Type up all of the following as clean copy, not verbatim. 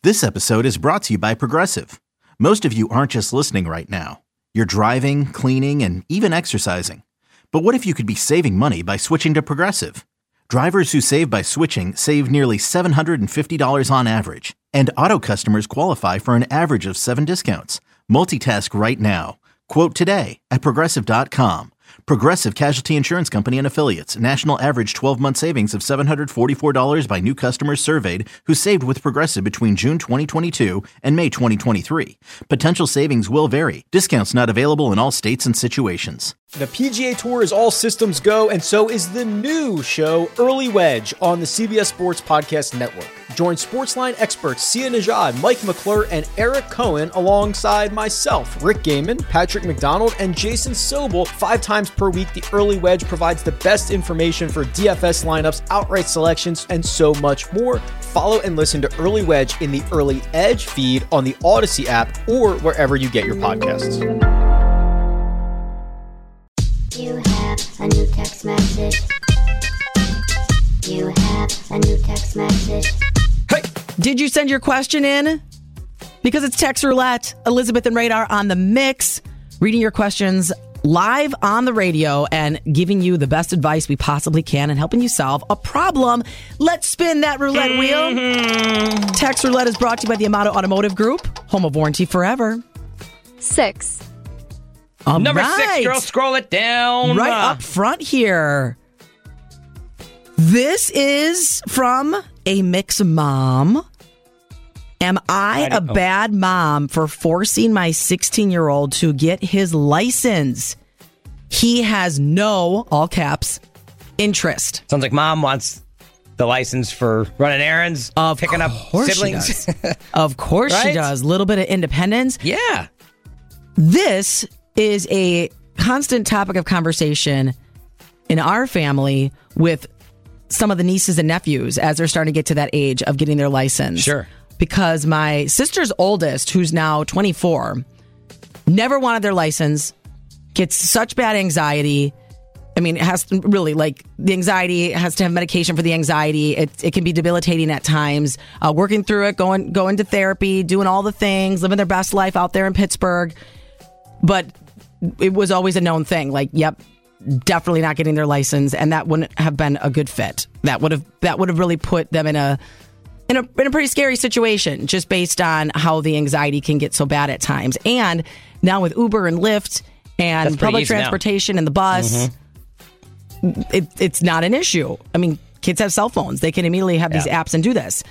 This episode is brought to you by Progressive. Most of you aren't just listening right now. You're driving, cleaning, and even exercising. But what if you could be saving money by switching to Progressive? Drivers who save by switching save nearly $750 on average. And auto customers qualify for an average of 7 discounts. Multitask right now. Quote today at Progressive.com. Progressive Casualty Insurance Company and Affiliates. National average 12-month savings of $744 by new customers surveyed who saved with Progressive between June 2022 and May 2023. Potential savings will vary. Discounts not available in all states and situations. The PGA Tour is all systems go, and so is the new show, Early Wedge, on the CBS Sports Podcast Network. Join Sportsline experts Sia Nejad, Mike McClure, and Eric Cohen alongside myself, Rick Gaiman, Patrick McDonald, and Jason Sobel 5 times per week. The Early Wedge provides the best information for DFS lineups, outright selections, and so much more. Follow and listen to Early Wedge in the Early Edge feed on the Odyssey app or wherever you get your podcasts. You have a new text message. You have a new text message. Hey, did you send your question in? Because it's Text Roulette. Elizabeth and Radar on the mix, reading your questions live on the radio and giving you the best advice we possibly can and helping you solve a problem. Let's spin that roulette wheel. Text Roulette is brought to you by the Amato Automotive Group, home of warranty forever. 6. Number 6, girl, scroll it down. Right up front here. This is from a mixed mom. Am I a bad mom for forcing my 16-year-old to get his license? He has no, all caps, interest. Sounds like mom wants the license for running errands, picking up siblings. Of course she does. A little bit of independence. Yeah. This is a constant topic of conversation in our family with some of the nieces and nephews as they're starting to get to that age of getting their license. Sure. Because my sister's oldest, who's now 24, never wanted their license, gets such bad anxiety. I mean, it has to really, like, the anxiety has to have medication for the anxiety. It can be debilitating at times. Working through it, going to therapy, doing all the things, living their best life out there in Pittsburgh. But it was always a known thing. Like, yep, definitely not getting their license, and that wouldn't have been a good fit. That would have really put them in a pretty scary situation, just based on how the anxiety can get so bad at times. And now with Uber and Lyft and public transportation and the bus, it's not an issue. I mean, kids have cell phones. They can immediately have these apps and do this.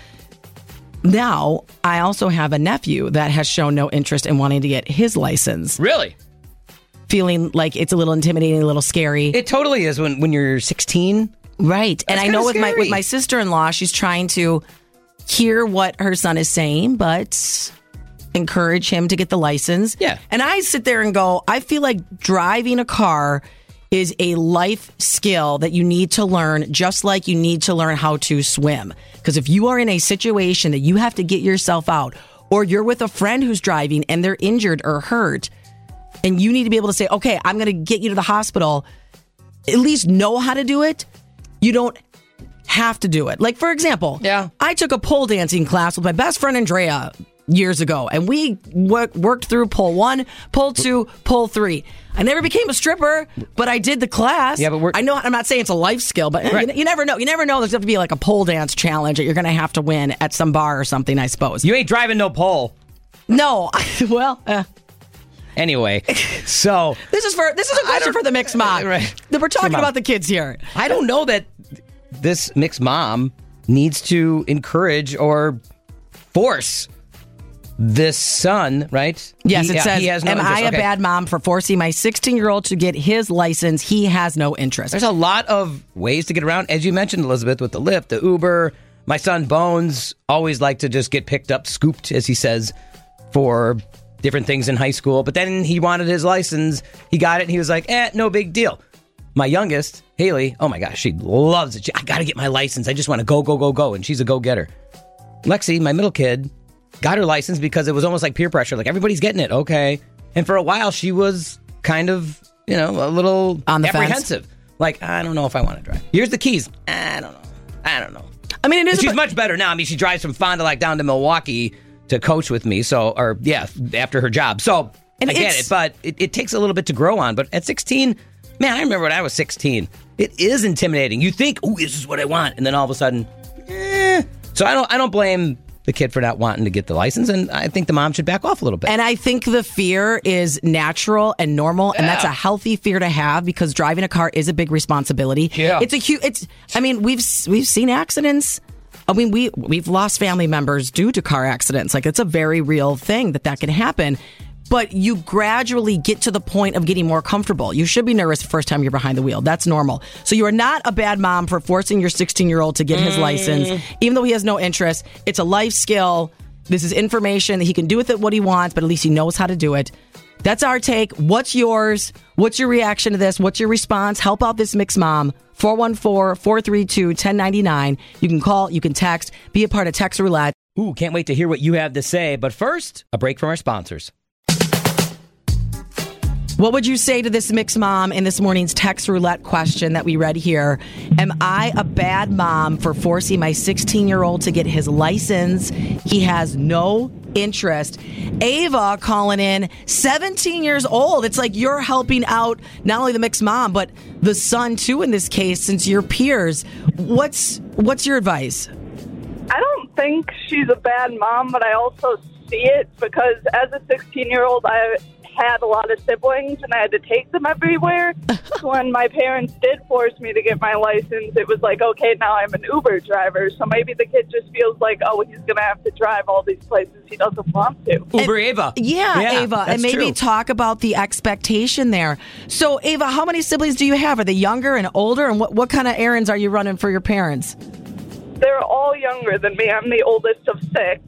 Now, I also have a nephew that has shown no interest in wanting to get his license. Really? Feeling like it's a little intimidating, a little scary. It totally is when you're 16. Right. That's and I know with scary. my sister-in-law, she's trying to hear what her son is saying, but encourage him to get the license. Yeah. And I sit there and go, I feel like driving a car is a life skill that you need to learn, just like you need to learn how to swim. Because if you are in a situation that you have to get yourself out, or you're with a friend who's driving and they're injured or hurt, and you need to be able to say, okay, I'm going to get you to the hospital, at least know how to do it. You don't have to do it. Like, for example, I took a pole dancing class with my best friend Andrea years ago, and we worked through pole 1, pole 2, pole 3. I never became a stripper, but I did the class. Yeah, but I know, I'm not saying it's a life skill, but you never know. You never know. There's going to be like a pole dance challenge that you're going to have to win at some bar or something, I suppose. You ain't driving no pole. No. Well, anyway, so this is a question for the mixed mom. Right. We're talking about the kids here. I don't know that this mixed mom needs to encourage or force this son, right? Yes, it says, he has no am interest. I a bad mom for forcing my 16-year-old to get his license? He has no interest. There's a lot of ways to get around. As you mentioned, Elizabeth, with the Lyft, the Uber. My son Bones always liked to just get picked up, scooped, as he says, for different things in high school. But then he wanted his license. He got it, and he was like, no big deal. My youngest, Haley, oh my gosh, she loves it. I got to get my license. I just want to go. And she's a go-getter. Lexi, my middle kid, got her license because it was almost like peer pressure. Like, everybody's getting it. Okay. And for a while, she was kind of, a little on the apprehensive. fence. Like, I don't know if I want to drive. Here's the keys. I don't know. I mean, it is. She's much better now. I mean, she drives from Fond du Lac down to Milwaukee to coach with me. After her job. So I get it, but it takes a little bit to grow on. But at 16, man, I remember when I was 16. It is intimidating. You think, "Oh, this is what I want," and then all of a sudden, So I don't blame the kid for not wanting to get the license, and I think the mom should back off a little bit. And I think the fear is natural and normal, and that's a healthy fear to have because driving a car is a big responsibility. Yeah. We've seen accidents. I mean, we've lost family members due to car accidents. Like, it's a very real thing that can happen. But you gradually get to the point of getting more comfortable. You should be nervous the first time you're behind the wheel. That's normal. So you are not a bad mom for forcing your 16-year-old to get his license, even though he has no interest. It's a life skill. This is information that he can do with it what he wants, but at least he knows how to do it. That's our take. What's yours? What's your reaction to this? What's your response? Help out this mixed mom. 414-432-1099. You can call, you can text, be a part of Text Roulette. Ooh, can't wait to hear what you have to say. But first, a break from our sponsors. What would you say to this mixed mom in this morning's Text Roulette question that we read here? Am I a bad mom for forcing my 16-year-old to get his license? He has no interest. Ava calling in, 17 years old. It's like you're helping out not only the mixed mom, but the son too in this case, since you're peers. What's your advice? I don't think she's a bad mom, but I also see it because as a 16-year-old, I had a lot of siblings and I had to take them everywhere. So when my parents did force me to get my license, it was like, okay, now I'm an Uber driver. So maybe the kid just feels like, oh, he's going to have to drive all these places he doesn't want to. Uber Ava. Yeah, Ava. And maybe true. talk about the expectation there. So, Ava, how many siblings do you have? Are they younger and older? And what kind of errands are you running for your parents? They're all younger than me. I'm the oldest of 6.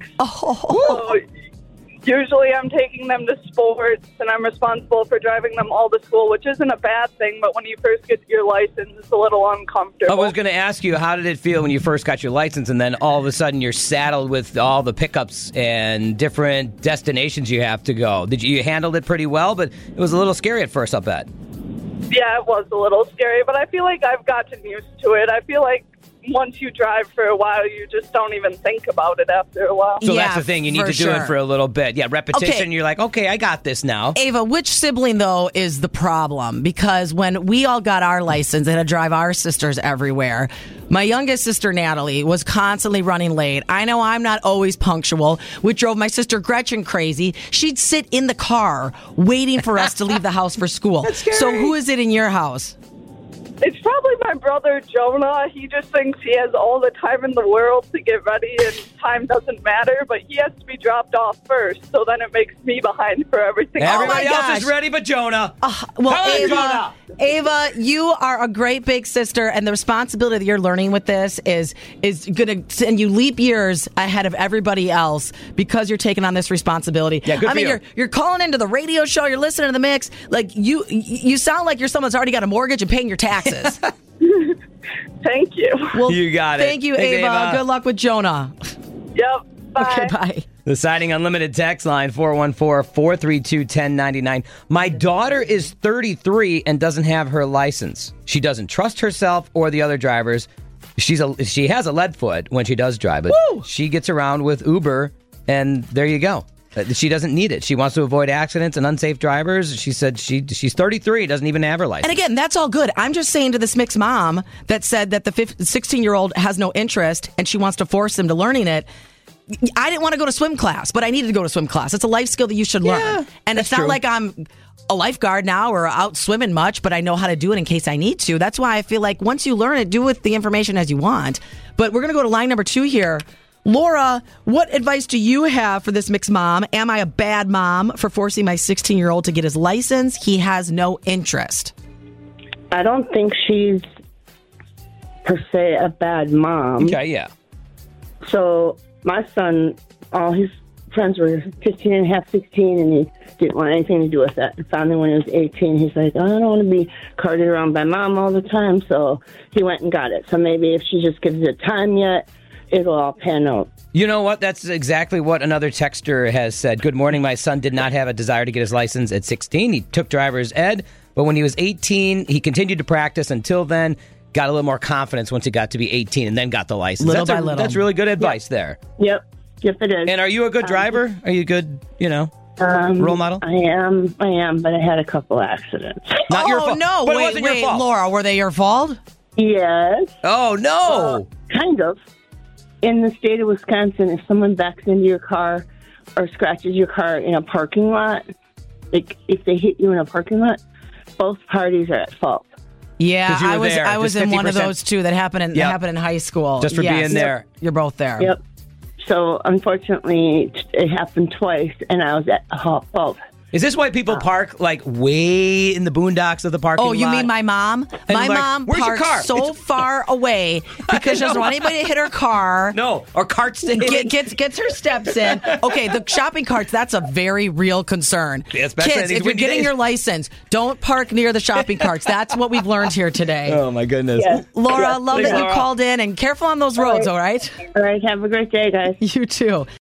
So usually I'm taking them to sports, and I'm responsible for driving them all to school, which isn't a bad thing, but when you first get your license, it's a little uncomfortable. I was going to ask you, how did it feel when you first got your license, and then all of a sudden you're saddled with all the pickups and different destinations you have to go? You handled it pretty well, but it was a little scary at first, I'll bet. Yeah, it was a little scary, but I feel like I've gotten used to it. I feel like once you drive for a while, you just don't even think about it after a while. So that's the thing. You need to do it for a little bit. Yeah, repetition. Okay. You're like, okay, I got this now. Ava, which sibling, though, is the problem? Because when we all got our license and had to drive our sisters everywhere, my youngest sister, Natalie, was constantly running late. I know I'm not always punctual, which drove my sister Gretchen crazy. She'd sit in the car waiting for us to leave the house for school. That's scary. So who is it in your house? It's probably my brother, Jonah. He just thinks he has all the time in the world to get ready and time doesn't matter, but he has to be dropped off first, so then it makes me behind for everything. Everybody else is ready but Jonah. Well, Ava, you are a great big sister, and the responsibility that you're learning with this is going to send you leap years ahead of everybody else because you're taking on this responsibility. Yeah, good I mean, for you. you're calling into the radio show, you're listening to the mix. Like you sound like you're someone that's already got a mortgage and paying your taxes. Thank you. Well, You got it. Thank you, Thanks, Ava. Ava. Good luck with Jonah. Yep. Bye. Okay, bye. The Siding Unlimited text line, 414-432-1099. My daughter is 33 and doesn't have her license. She doesn't trust herself or the other drivers. She has a lead foot when she does drive, but she gets around with Uber, and there you go. She doesn't need it. She wants to avoid accidents and unsafe drivers. She said she's 33, doesn't even have her license. And again, that's all good. I'm just saying to this mixed mom that said that the 16-year-old has no interest and she wants to force him to learning it. I didn't want to go to swim class, but I needed to go to swim class. It's a life skill that you should learn. And it's not like I'm a lifeguard now or out swimming much, but I know how to do it in case I need to. That's why I feel like once you learn it, do with the information as you want. But we're going to go to line number 2 here. Laura, what advice do you have for this mixed mom? Am I a bad mom for forcing my 16-year-old to get his license? He has no interest. I don't think she's per se a bad mom. Okay, yeah. So my son, all his friends were 15 and a half, 16, and he didn't want anything to do with that. And finally, when he was 18, he's like, I don't want to be carted around by mom all the time. So he went and got it. So maybe if she just gives it time yet, it'll all pan out. You know what? That's exactly what another texter has said. Good morning. My son did not have a desire to get his license at 16. He took driver's ed, but when he was 18, he continued to practice until then. got a little more confidence once he got to be 18 and then got the license. Little by little. That's really good advice there. Yep, it is. And are you a good driver? Are you a good, role model? I am, but I had a couple accidents. Not your fault. No, but it wait, wasn't your fault. Laura, were they your fault? Yes. Oh, no. Kind of. In the state of Wisconsin, if someone backs into your car or scratches your car in a parking lot, like if they hit you in a parking lot, both parties are at fault. Yeah, 'Cause you were there. I was Just in one of 50%. those too that happened in high school. Just for being there. You're both there. Yep. So unfortunately, it happened twice, and I was at fault. Is this why people park like way in the boondocks of the parking lot? Oh, you mean my mom? And My like, mom where's your car? parks so far away because she doesn't want anybody to hit her car. No, or carts to hit. Gets her steps in. Okay, the shopping carts, that's a very real concern. Yeah, especially Kids, these if you're windy getting days. your license, don't park near the shopping carts. That's what we've learned here today. Oh, my goodness. Yes. Laura, love Thanks, that you Laura. called in, and careful on those roads, all right? All right, have a great day, guys. You too.